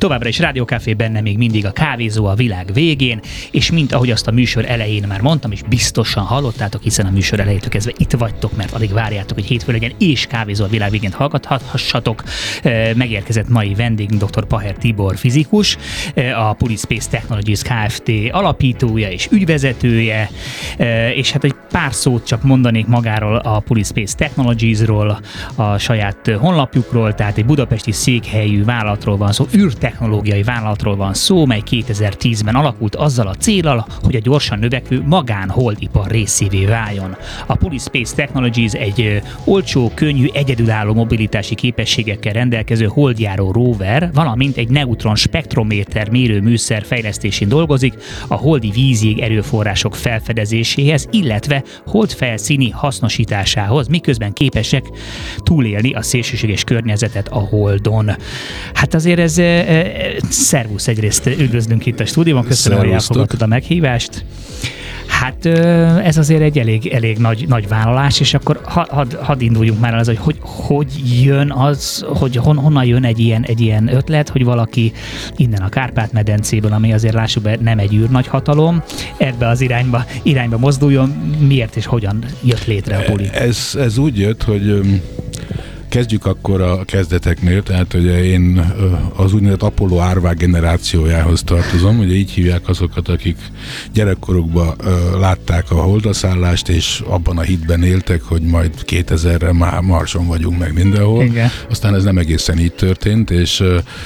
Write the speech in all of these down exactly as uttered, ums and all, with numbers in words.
Továbbra is Rádió Café, benne még mindig a kávézó a világ végén, és mint ahogy azt a műsor elején már mondtam, és biztosan hallottátok, hiszen a műsor elejétől kezdve itt vagytok, mert addig várjátok, hogy hétfő legyen, és kávézó a világ végén hallgathassatok. Megérkezett mai vendégünk dr. Paher Tibor fizikus, a Pulispace Technologies Kft. Alapítója és ügyvezetője, és hát egy pár szót csak mondanék magáról a Pulispace Technologiesról, a saját honlapjukról, tehát egy budapesti székhelyű vállalatról van szó, űrtechnológiai vállalatról van szó, mely kétezer-tízben alakult azzal a céllal, hogy a gyorsan növekvő magánholdipar részévé váljon. A Pulispace Technologies egy olcsó, könnyű, egyedülálló mobilitási képességekkel rendelkező holdjáró rover, valamint egy neutron spektrométer mérőműszer fejlesztésén dolgozik a holdi vízjég erőforrások felfedezéséhez, illetve holdfelszíni hasznosításához, miközben képesek túlélni a szélsőséges környezetet a Holdon. Hát azért ez e, e, szervusz, egyrészt üdvözlünk itt a stúdióban, köszönöm, hogy elfogadtad a meghívást. Hát ez azért egy elég, elég nagy, nagy vállalás, és akkor hadd had, had induljunk már el az, hogy hogy, hogy jön az, hogy hon, honnan jön egy ilyen, egy ilyen ötlet, hogy valaki innen a Kárpát-medencéből, ami azért lássuk be nem egy űrnagy hatalom, ebbe az irányba, irányba mozduljon, miért és hogyan jött létre a Puli? Ez, ez úgy jött, hogy kezdjük akkor a kezdeteknél, tehát ugye én az úgynevezett Apollo árvák generációjához tartozom, ugye így hívják azokat, akik gyerekkorukban látták a holdaszállást, és abban a hitben éltek, hogy majd kétezerre már Marson vagyunk meg mindenhol. Igen. Aztán ez nem egészen így történt, és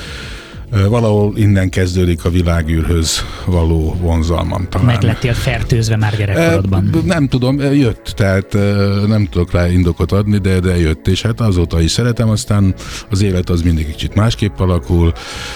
valahol innen kezdődik a világűrhöz való vonzalmam talán. Meg lettél fertőzve már gyerekkorodban? E, nem tudom, jött, tehát nem tudok rá indokot adni, de, de jött, és hát azóta is szeretem, aztán az élet az mindig kicsit másképp alakul,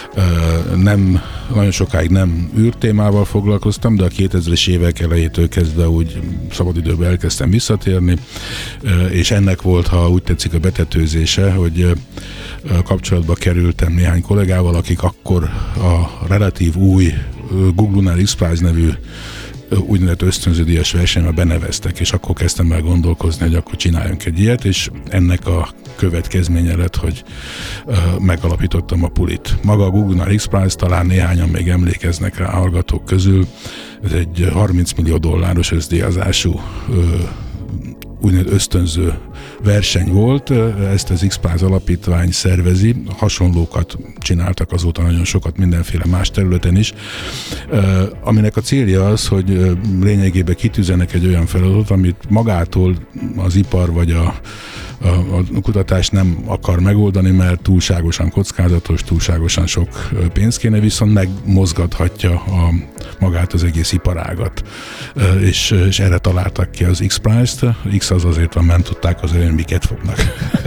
nem, nagyon sokáig nem űrtémával foglalkoztam, de a kétezres évek elejétől kezdve úgy szabadidőben elkezdtem visszatérni, és ennek volt, ha úgy tetszik, a betetőzése, hogy kapcsolatba kerültem néhány kollégával, akik akkor a relatív új Google Lunar X-Prize nevű úgynevezett ösztönződíjas versenybe beneveztek, és akkor kezdtem el gondolkozni, hogy akkor csináljunk egy ilyet, és ennek a következménye lett, hogy uh, megalapítottam a Pulit. Maga a Google Lunar X-Prize, talán néhányan még emlékeznek rá a hallgatók közül, ez egy harminc millió dolláros összdíjazású uh, úgynevezett ösztönző verseny volt, ezt az X-Prize alapítvány szervezi, hasonlókat csináltak azóta nagyon sokat mindenféle más területen is, aminek a célja az, hogy lényegében kitűzenek egy olyan feladatot, amit magától az ipar vagy a A, a kutatás nem akar megoldani, mert túlságosan kockázatos, túlságosan sok pénz kéne, viszont megmozgathatja a, magát az egész iparágat. És, és erre találtak ki az X-Prize-t. X az azért van, mert tudták azért, hogy miket fognak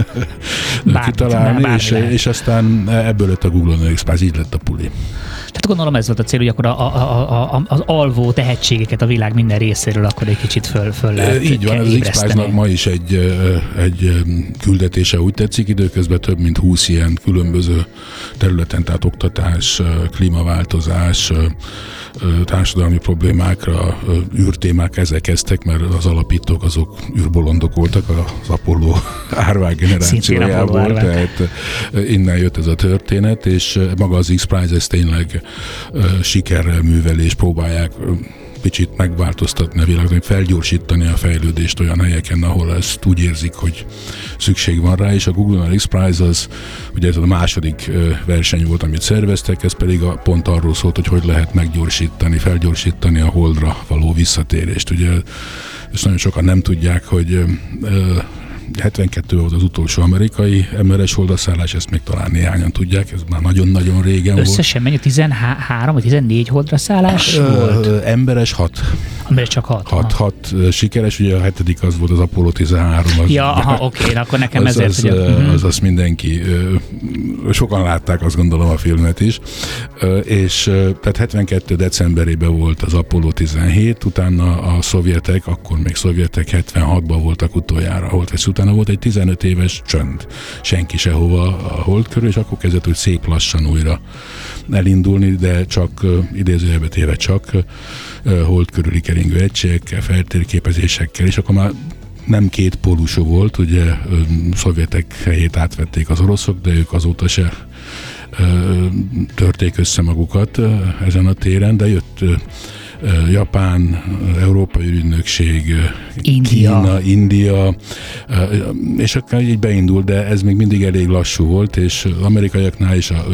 bármit, kitalálni, és, és aztán ebből lett a Google X-Prize, így lett a Puli. Tehát gondolom ez volt a cél, hogy akkor a, a, a, az alvó tehetségeket a világ minden részéről akkor egy kicsit föl, föl lehet Így van, az X-Prize-nak ma is egy, egy küldetése, úgy tetszik, időközben több mint húsz ilyen különböző területen, tehát oktatás, klímaváltozás, társadalmi problémákra, űrtémák, ezek kezdtek, mert az alapítók azok űrbolondok voltak, az Apollo árvák generációjából, tehát innen jött ez a történet, és maga az X-Prize ez tényleg sikerrel művel, és próbálják kicsit megváltoztatni a világot, felgyorsítani a fejlődést olyan helyeken, ahol ezt úgy érzik, hogy szükség van rá, és a Google Lunar X-Prize az, ugye ez a második verseny volt, amit szerveztek, ez pedig a, pont arról szólt, hogy hogy lehet meggyorsítani, felgyorsítani a Holdra való visszatérést. Ugye ezt nagyon sokan nem tudják, hogy hetvenkettő volt az utolsó amerikai emberes holdaszállás, ezt még talán néhányan tudják, ez már nagyon-nagyon régen volt. Összesen mennyi, tizenhárom vagy tizennégy holdra szállás volt? Emberes hat. Emberes csak hat. Hat, hat sikeres, ugye a hetedik az volt az Apollo tizenhárom. Az, ja, aha, oké, akkor nekem az, ezért, az, hogy... Az, az, az mindenki, sokan látták, azt gondolom a filmet is, és tehát hetvenkettő decemberében volt az Apollo tizenhét, utána a szovjetek, akkor még szovjetek hetvenhatban voltak utoljára, volt ez utána volt egy tizenöt éves csönd, senki sehova a hold körül, és akkor kezdett, hogy szép lassan újra elindulni, de csak idézőjelbe téve csak hold körüli keringő egységekkel, feltérképezésekkel, és akkor már nem két pólusú volt, ugye szovjetek helyét átvették az oroszok, de ők azóta se törték össze magukat ezen a téren, de jött Japán, Európai Ügynökség, India. Kína, India, és akkor így beindult, de ez még mindig elég lassú volt, és az amerikaiaknál is a,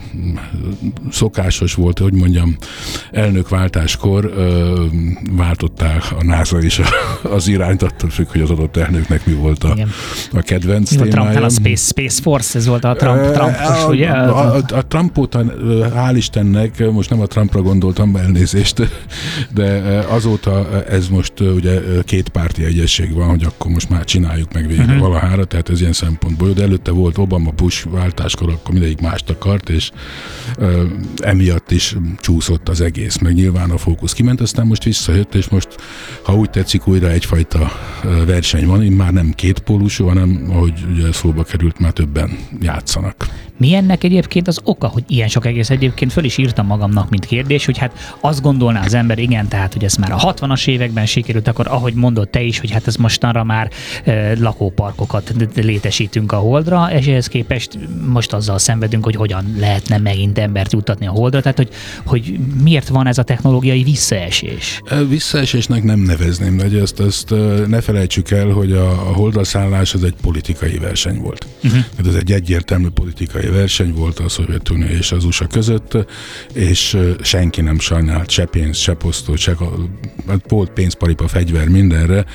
szokásos volt, hogy mondjam, elnökváltáskor váltották a NASA is az irányt, attól függ, hogy az adott elnöknek mi volt a, a kedvenc mi témája. Trump, a Space, Space Force, ez volt a Trump, Trumpos, ugye? A, a, a Trump óta, hál' Istennek, most nem a Trumpra gondoltam, elnézést, de azóta ez most ugye két párti egyesség van, hogy akkor most már csináljuk meg végre uh-huh. valahára, tehát ez ilyen szempontból jó, de előtte volt Obama-Bush váltáskor, akkor mindegyik mást akart, és uh, emiatt is csúszott az egész, meg nyilván a fókusz kiment, aztán most visszajött, és most, ha úgy tetszik, újra egyfajta uh, verseny van, már nem kétpólusú, hanem, ahogy ugye szóba került, már többen játszanak. Mi ennek egyébként az oka, hogy ilyen sok egész? Egyébként föl is írtam magamnak, mint kérdés, hogy hát azt gondolná az ember, igen, tehát, hogy ez már a hatvanas években sikerült, akkor ahogy mondod te is, hogy hát ez mostanra már e, lakóparkokat létesítünk a Holdra, és ehhez képest most azzal szenvedünk, hogy hogyan lehetne megint embert juttatni a Holdra, tehát hogy, hogy miért van ez a technológiai visszaesés? Visszaesésnek nem nevezném, de ezt, ezt ne felejtsük el, hogy a, a Holdra szállás az egy politikai verseny volt. Uh-huh. Tehát ez egy egyértelmű politikai verseny volt a Szovjetunió és az u es á között, és senki nem sajnált se pénzt, se posztot, se volt pénzparipa, fegyver, mindenre.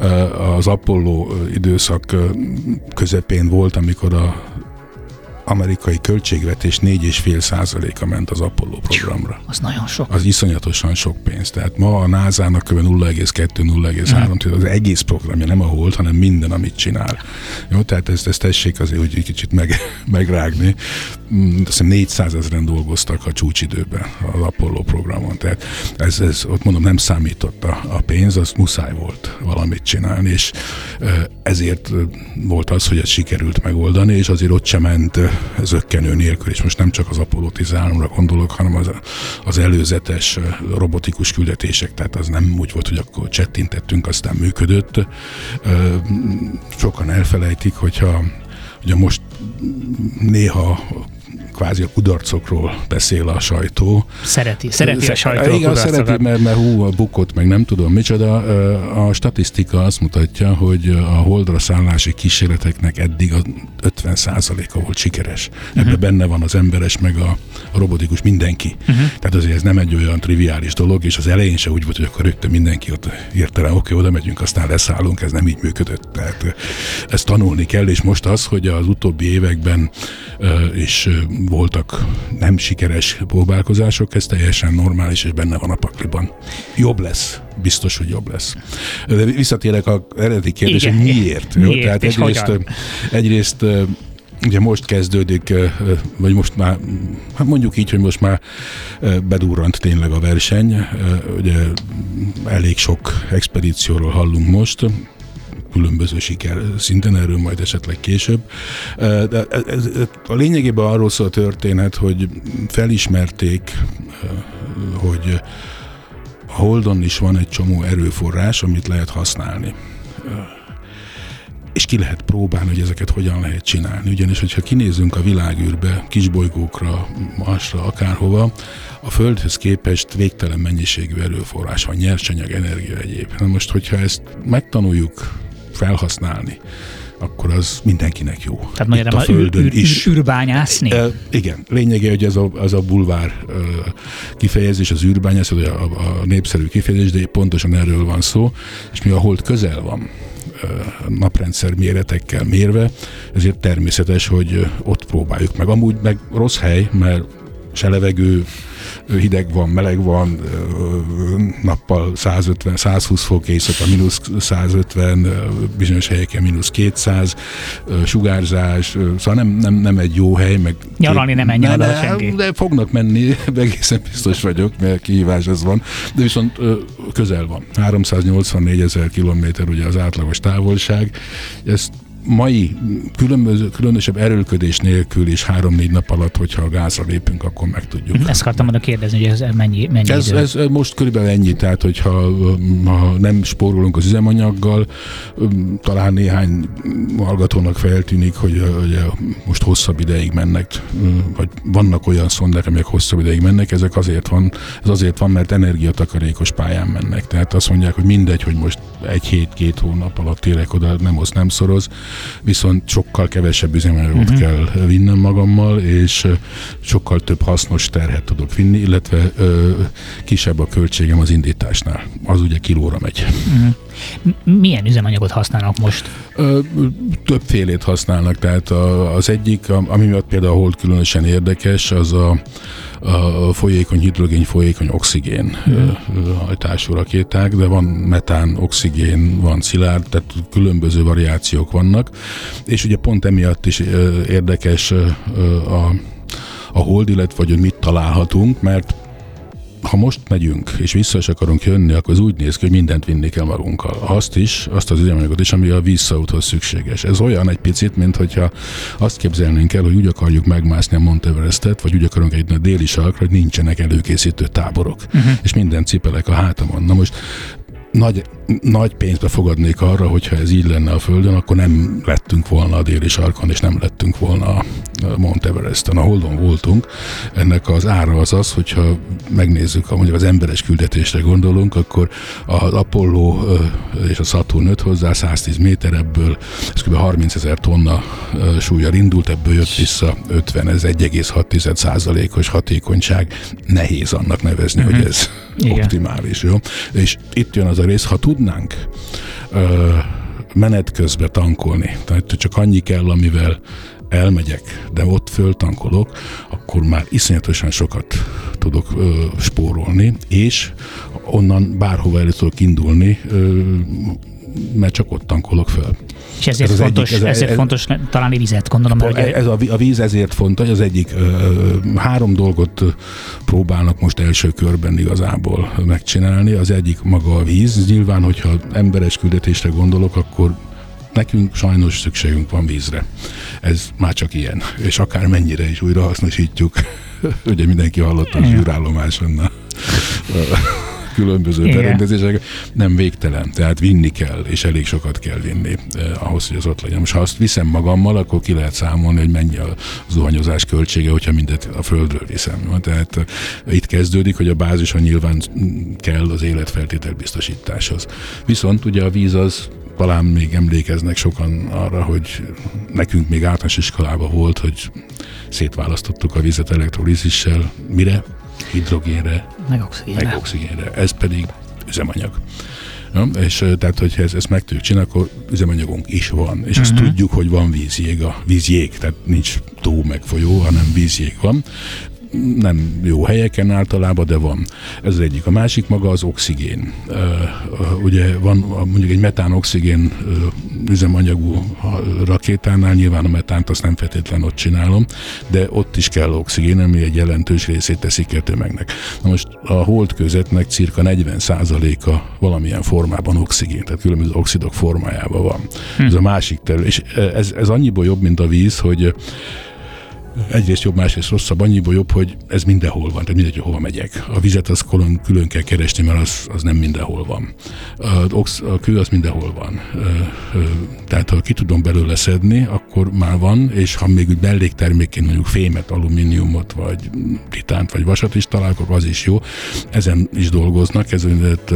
Az Apollo időszak közepén volt, amikor a amerikai költségvetés négy egész öt százaléka ment az Apollo programra. Az nagyon sok. Az iszonyatosan sok pénz. Tehát ma a nászának kb. nulla egész kettő nulla egész három mm. az egész programja, nem a Hold, hanem minden, amit csinál. Jó, tehát ezt, ezt tessék azért, hogy kicsit meg, megrágni. Azt hiszem négyszázezren dolgoztak a csúcsidőben az Apollo programon. Tehát ez, ez ott mondom, nem számított a, a pénz, az muszáj volt valamit csinálni, és ezért volt az, hogy ez sikerült megoldani, és azért ott sem ment zökkenő nélkül, és most nem csak az Apollo tizenháromra gondolok, hanem az, az előzetes robotikus küldetések, tehát az nem úgy volt, hogy akkor csettintettünk, aztán működött. Sokan elfelejtik, hogyha ugye most néha kvázi a kudarcokról beszél a sajtó. Szereti, szereti a sajtó igen, a szereti, mert, mert hú, a bukott, meg nem tudom micsoda. A statisztika azt mutatja, hogy a Holdra szállási kísérleteknek eddig a ötven százaléka volt sikeres. Uh-huh. Ebben benne van az emberes, meg a, a robotikus, mindenki. Uh-huh. Tehát azért ez nem egy olyan triviális dolog, és az elején se úgy volt, hogy akkor rögtön mindenki ott hirtelen, oké, oda megyünk, aztán leszállunk, ez nem így működött. Tehát ezt tanulni kell, és most az, hogy az utóbbi években is voltak nem sikeres próbálkozások, ez teljesen normális, és benne van a pakliban. Jobb lesz. Biztos, hogy jobb lesz. De visszatérek az eredeti kérdésre, hogy miért? miért jó? Tehát egyrészt, egyrészt ugye most kezdődik, vagy most már, hát mondjuk így, hogy most már bedurrant tényleg a verseny. Ugye elég sok expedícióról hallunk most, különböző siker szinten, erről majd esetleg később. De ez, a lényegében arról szól a történet, hogy felismerték, hogy a Holdon is van egy csomó erőforrás, amit lehet használni. És ki lehet próbálni, hogy ezeket hogyan lehet csinálni. Ugyanis, hogyha kinézünk a világűrbe, kisbolygókra, Marsra, akárhova, a Földhöz képest végtelen mennyiségű erőforrás van, nyersanyag, energia, egyéb. Na most, hogyha ezt megtanuljuk felhasználni, akkor az mindenkinek jó. Tehát magyarán a Földön űr, is. Űr, űrbányászni? E, igen. Lényege, hogy ez a, az a bulvár e, kifejezés, az űrbányász, a, a, a népszerű kifejezés, de pontosan erről van szó, és mi a Hold közel van naprendszer méretekkel mérve, ezért természetes, hogy ott próbáljuk meg. Amúgy meg rossz hely, mert se levegő, hideg van, meleg van, nappal százötven, százhúsz fok, éjszaka mínusz százötven, bizonyos helyeken mínusz kétszáz, sugárzás, szóval nem, nem, nem egy jó hely, meg... Nyaralni nem menjen oda senki. De fognak menni, egészen biztos vagyok, mert kihívás ez van, de viszont közel van. háromszáznyolcvannégy ezer kilométer ugye az átlagos távolság, ezt mai különböző, különösebb erőlködés nélkül is három-négy nap alatt, hogyha a gázra lépünk, akkor meg tudjuk. Ezt akartam oda kérdezni, hogy ez mennyi, mennyi ez, idő? Ez most körülbelül ennyi, tehát hogyha ha nem spórolunk az üzemanyaggal, talán néhány hallgatónak feltűnik, hogy, hogy most hosszabb ideig mennek, vagy vannak olyan szondák, amelyek hosszabb ideig mennek, ezek azért van, ez azért van, mert energiatakarékos pályán mennek. Tehát azt mondják, hogy mindegy, hogy most egy hét-két hónap alatt érek oda, nem osz, nem szoroz, viszont sokkal kevesebb üzemanyagot uh-huh. kell vinnem magammal, és sokkal több hasznos terhet tudok vinni, illetve ö, kisebb a költségem az indításnál. Az ugye kilóra megy. Uh-huh. Milyen üzemanyagot használnak most? Ö, többfélét használnak, tehát a, az egyik, ami miatt például a Hold különösen érdekes, az a, a folyékony hidrogén, folyékony oxigén hmm. hajtású rakéták, de van metán, oxigén, van szilárd, tehát különböző variációk vannak, és ugye pont emiatt is érdekes a, a Hold, illetve hogy mit találhatunk, mert ha most megyünk, és vissza is akarunk jönni, akkor az úgy néz ki, hogy mindent vinni kell magunkkal. Azt is, azt az üzemanyagot is, ami a visszaúthoz szükséges. Ez olyan egy picit, mint hogyha azt képzelnénk el, hogy úgy akarjuk megmászni a Mount Everestet, vagy úgy akarunk egy a déli sarkra, hogy nincsenek előkészítő táborok. Uh-huh. És minden cipelek a hátamon. Na most nagy, nagy pénzbe fogadnék arra, hogyha ez így lenne a Földön, akkor nem lettünk volna a déli sarkon, és nem lettünk volna a Mount Everesten. A Holdon voltunk. Ennek az ára az az, hogyha megnézzük, mondjuk az emberes küldetésre gondolunk, akkor az Apollo és a Saturn öt hozzá száztíz méter, ebből ez kb. harmincezer tonna súlyjal indult, ebből jött vissza ötven, ez egy egész hat százalékos hatékonyság. Nehéz annak nevezni, uh-huh. hogy ez igen. optimális. Jó? És itt jön az a rész, ha tudnánk ö, menet közben tankolni, tehát csak annyi kell, amivel elmegyek, de ott föltankolok, akkor már iszonyatosan sokat tudok ö, spórolni, és onnan bárhova el tudok indulni, ö, mert csak ott tankolok föl. És ezért, ez fontos, egyik, ez, ezért ez, fontos talán vizet, gondolom. Hogy ez a, a víz ezért fontos, az egyik ö, három dolgot próbálnak most első körben igazából megcsinálni. Az egyik maga a víz. Nyilván, hogyha emberes küldetésre gondolok, akkor nekünk sajnos szükségünk van vízre. Ez már csak ilyen. És akár mennyire is újra hasznosítjuk. Ugye mindenki hallotta a zsűrállomáson a különböző igen. berendezések, nem végtelen, tehát vinni kell, és elég sokat kell vinni eh, ahhoz, hogy az ott legyen. Most ha azt viszem magammal, akkor ki lehet számolni, hogy mennyi a zuhanyozás költsége, hogyha mindet a földről viszem. Tehát eh, itt kezdődik, hogy a bázison nyilván kell az életfeltétel biztosításhoz. Viszont ugye a víz az, talán még emlékeznek sokan arra, hogy nekünk még általános iskolában volt, hogy szétválasztottuk a vizet elektrolízissel. Mire? Hidrogénre, meg oxigénre. meg oxigénre. Ez pedig üzemanyag. Ja, és tehát, hogyha ezt, ezt meg tudjuk csinálni, akkor üzemanyagunk is van. És uh-huh. azt tudjuk, hogy van vízjég, a vízjég, tehát nincs tó meg folyó, hanem vízjég van. Nem jó helyeken általában, de van. Ez az egyik. A másik maga az oxigén. Uh, uh, ugye van mondjuk egy metán-oxigén uh, üzemanyagú rakétánál, nyilván a metánt azt nem feltétlenül ott csinálom, de ott is kell oxigén, ami egy jelentős részét teszik ki a tömegnek. Na most a holdközetnek cirka negyven százaléka valamilyen formában oxigén, tehát különböző oxidok formájában van. Hm. Ez a másik terület. És ez, ez annyiból jobb, mint a víz, hogy egyrészt jobb, másrészt rosszabb, annyiból jobb, hogy ez mindenhol van, tehát mindegy, hogy hova megyek. A vizet az külön, külön kell keresni, mert az, az nem mindenhol van. A, ox, a kő az mindenhol van. Tehát ha ki tudom belőle szedni, akkor már van, és ha még úgy melléktermékként mondjuk fémet, alumíniumot, vagy titánt, vagy vasat is találok, az is jó. Ezen is dolgoznak, ez úgynevezett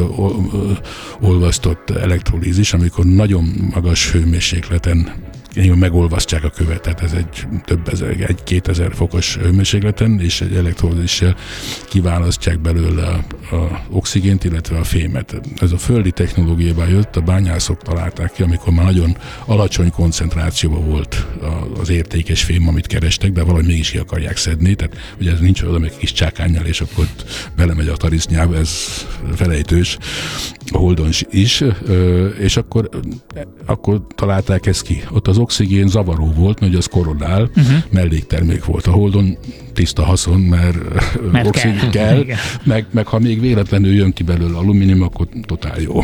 olvasztott elektrolízis, amikor nagyon magas hőmérsékleten megolvasztják a követ, tehát ez egy több ezer, egy-kétezer fokos hőmérsékleten, és egy elektrolízissel kiválasztják belőle a, a oxigént, illetve a fémet. Ez a földi technológiában jött, a bányászok találták ki, amikor már nagyon alacsony koncentrációban volt az értékes fém, amit kerestek, de valahogy mégis ki akarják szedni, tehát ugye ez nincs oda meg kis csákánnyal, és akkor belemegy a tarisznyába, ez felejtős, a Holdon is, és akkor, akkor találták ezt ki. Ott az oxigén zavaró volt, mert az koronál, uh-huh. melléktermék volt. A Holdon tiszta haszon, mert, mert oxigén kell, kell meg, meg ha még véletlenül jön ki belőle alumínium, akkor totál jó.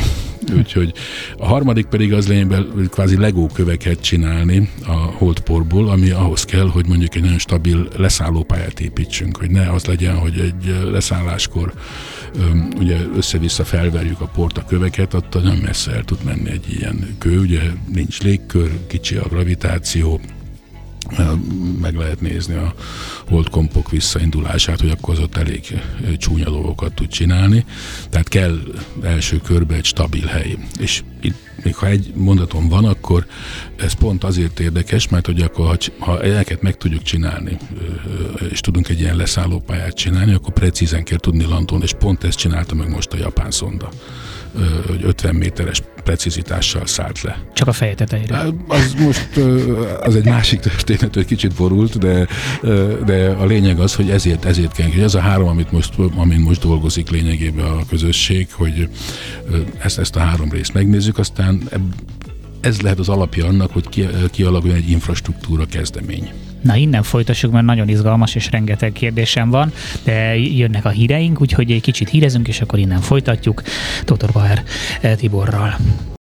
Úgyhogy a harmadik pedig az lényegben kvázi Lego köveket csinálni a holdporból, ami ahhoz kell, hogy mondjuk egy nagyon stabil leszállópályát építsünk, hogy ne az legyen, hogy egy leszálláskor öm, ugye össze-vissza felverjük a port a köveket, attól nem messze el tud menni egy ilyen kő, ugye nincs légkör, kicsi a gravitáció, meg lehet nézni a holdkompok visszaindulását, hogy akkor az ott elég csúnya dolgokat tud csinálni. Tehát kell első körben egy stabil hely. És itt, még ha egy mondatom van, akkor ez pont azért érdekes, mert hogy akkor, ha, ha ezeket meg tudjuk csinálni, és tudunk egy ilyen leszállópályát csinálni, akkor precízen kell tudni landolni, és pont ezt csinálta meg most a japán szonda, hogy ötven méteres precizitással szállt le. Csak a feje tetejére. Az most az egy másik történet, hogy kicsit borult, de, de a lényeg az, hogy ezért, ezért kell. Ez a három, amit most, amin most dolgozik lényegében a közösség, hogy ezt, ezt a három részt megnézzük, aztán ez lehet az alapja annak, hogy kialakuljon egy infrastruktúra kezdemény. Na, innen folytassuk, mert nagyon izgalmas és rengeteg kérdésem van, de jönnek a híreink, úgyhogy egy kicsit hírezünk, és akkor innen folytatjuk Tóth Bauer Tiborral.